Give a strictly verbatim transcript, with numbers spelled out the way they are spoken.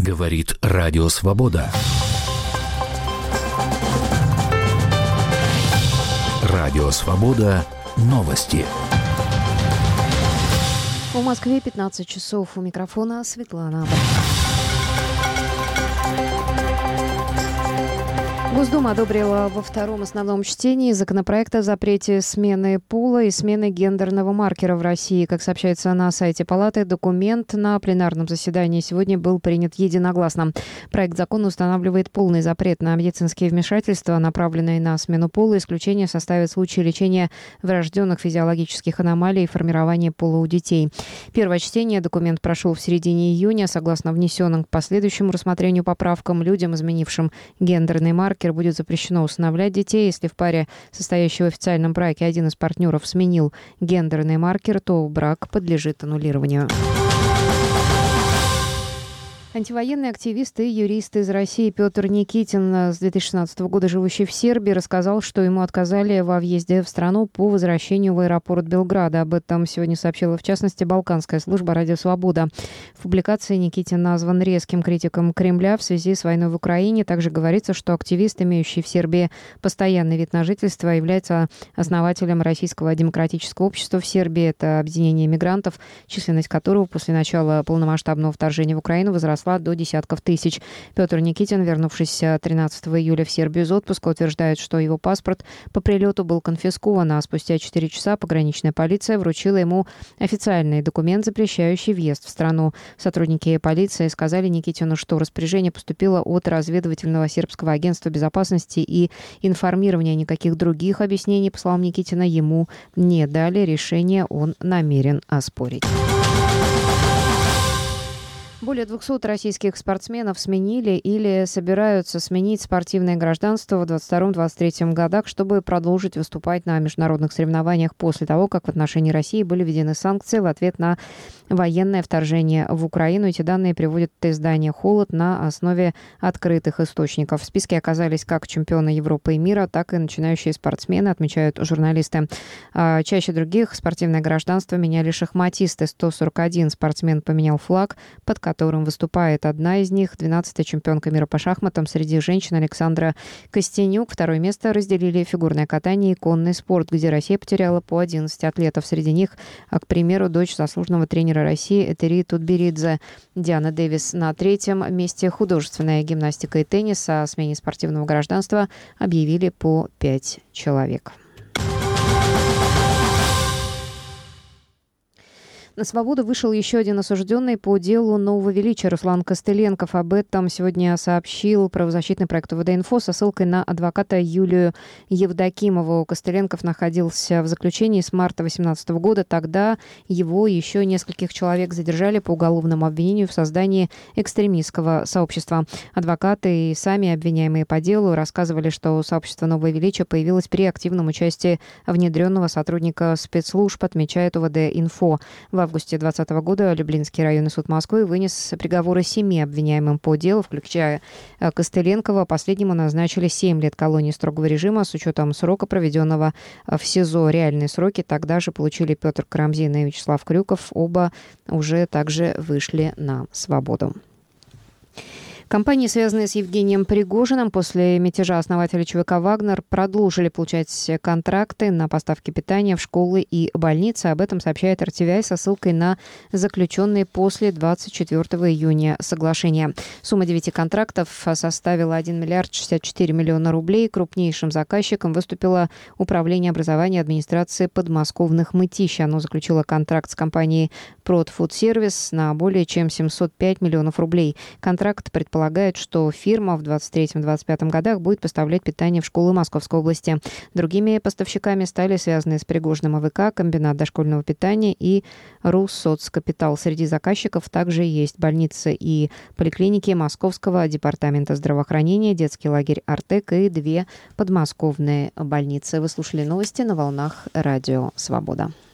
Говорит Радио Свобода. Радио Свобода. Новости. В Москве пятнадцать часов. У микрофона Светлана. Госдума одобрила во втором основном чтении законопроект о запрете смены пола и смены гендерного маркера в России. Как сообщается на сайте Палаты, документ на пленарном заседании сегодня был принят единогласно. Проект закона устанавливает полный запрет на медицинские вмешательства, направленные на смену пола. Исключение составит случаи лечения врожденных физиологических аномалий и формирования пола у детей. Первое чтение документ прошел в середине июня. Согласно внесенным к последующему рассмотрению поправкам, людям, изменившим гендерный маркер, будет запрещено усыновлять детей. Если в паре, состоящей в официальном браке, один из партнеров сменил гендерный маркер, то брак подлежит аннулированию. Антивоенный активист и юрист из России Петр Никитин, с две тысячи шестнадцатого года живущий в Сербии, рассказал, что ему отказали во въезде в страну по возвращению в аэропорт Белграда. Об этом сегодня сообщила, в частности, Балканская служба «Радио Свобода». В публикации Никитин назван резким критиком Кремля в связи с войной в Украине. Также говорится, что активист, имеющий в Сербии постоянный вид на жительство, является основателем Российского демократического общества в Сербии. Это объединение мигрантов, численность которого после начала полномасштабного вторжения в Украину возросла до десятков тысяч. Петр Никитин, вернувшись тринадцатого июля в Сербию из отпуска, утверждает, что его паспорт по прилету был конфискован, а спустя четыре часа пограничная полиция вручила ему официальный документ, запрещающий въезд в страну. Сотрудники полиции сказали Никитину, что распоряжение поступило от разведывательного сербского агентства безопасности, и информирования никаких других объяснений, по словам Никитина, ему не дали. Решение он намерен оспорить. Более двухсот российских спортсменов сменили или собираются сменить спортивное гражданство в двадцать втором — двадцать третьем годах, чтобы продолжить выступать на международных соревнованиях после того, как в отношении России были введены санкции в ответ на военное вторжение в Украину. Эти данные приводит издание «Холод» на основе открытых источников. В списке оказались как чемпионы Европы и мира, так и начинающие спортсмены, отмечают журналисты. А чаще других спортивное гражданство меняли шахматисты. сто сорок один спортсмен поменял флаг, под которым выступает одна из них, двенадцатая чемпионка мира по шахматам среди женщин Александра Костенюк. Второе место разделили фигурное катание и конный спорт, где Россия потеряла по одиннадцать атлетов. Среди них, к примеру, дочь заслуженного тренера России Этери Тутберидзе. Диана Дэвис на третьем месте. Художественная гимнастика и теннис. О смене спортивного гражданства объявили по пять человек. На свободу вышел еще один осужденный по делу нового величия Руслан Костыленков. Об этом сегодня сообщил правозащитный проект УВД-Инфо со ссылкой на адвоката Юлию Евдокимову. Костыленков находился в заключении с марта две тысячи восемнадцатого года. Тогда его и еще нескольких человек задержали по уголовному обвинению в создании экстремистского сообщества. Адвокаты и сами обвиняемые по делу рассказывали, что сообщество «Новое величие» появилось при активном участии внедренного сотрудника спецслужб, отмечает УВД-Инфо. В августе две тысячи двадцатого года Люблинский районный суд Москвы вынес приговоры семи обвиняемым по делу, включая Костыленкова. Последнему назначили семь лет колонии строгого режима с учетом срока, проведенного в СИЗО. Реальные сроки тогда же получили Петр Карамзин и Вячеслав Крюков. Оба уже также вышли на свободу. Компании, связанные с Евгением Пригожиным, после мятежа основателя ЧВК «Вагнер», продолжили получать контракты на поставки питания в школы и больницы. Об этом сообщает эр тэ вэ со ссылкой на заключенные после двадцать четвёртого июня соглашения. Сумма девяти контрактов составила один миллиард шестьдесят четыре миллиона рублей. Крупнейшим заказчиком выступило Управление образования администрации подмосковных Мытищ. Оно заключило контракт с компанией «Продфудсервис» на более чем семьсот пять миллионов рублей. Контракт предполагает Предполагают, что фирма в двадцать третьем — двадцать пятом годах будет поставлять питание в школы Московской области. Другими поставщиками стали связанные с Пригожиным а вэ ка, комбинат дошкольного питания и Руссоцкапитал. Среди заказчиков также есть больницы и поликлиники Московского департамента здравоохранения, детский лагерь «Артек» и две подмосковные больницы. Вы слушали новости на волнах Радио Свобода.